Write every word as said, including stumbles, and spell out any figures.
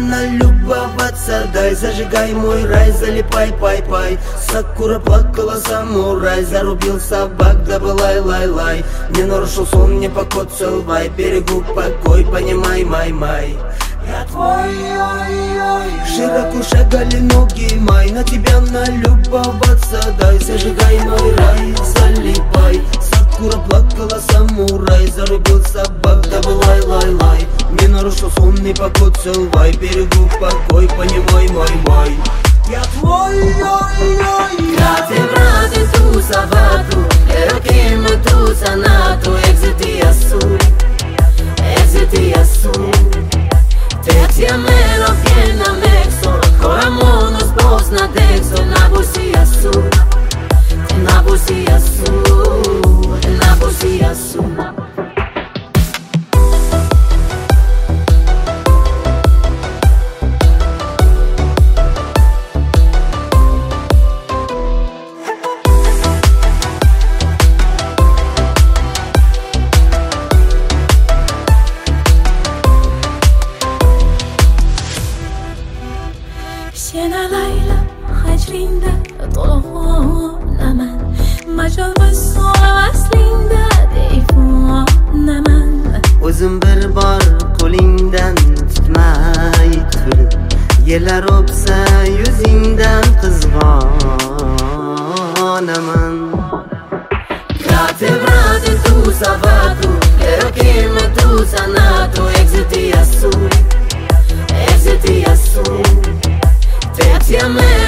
налюбоваться. Дай, зажигай мой рай, залипай, пай-пай. Сакура плакала, самурай зарубил собак, да лай, лай, лай. Не нарушил сон, не покоцал-вай. Берегу покой, понимай, май-май. Я твой, ой-ой. Широко шагали ноги, май. На тебя налюбоваться. Дай, зажигай мой рай, залипай. Сакура плакала, самурай зарубил собак, да лай, лай, лай. Не нарушил сон, не покоцал-вай. Берегу покой, понимай, май-май. Я твой, ой-ой. Frate, frate, tu savatu, ero che mo tu sanato, exiti assu, exiti assu. Te ti amero piena mexo, ancora mono spos na dexo, na busi assu, na busi assu, na busi assu. Shena layla hajrinda to'g'onaman, majol vaso aslinda deyfonaman. O'zim bir bor qo'lingdan tutmay turib, yillar o'psa yuzingdan qizg'onaman. Frate, frate, tu savatu, ero che mo tu sanato, exiti assu, exiti assu. Te ti amero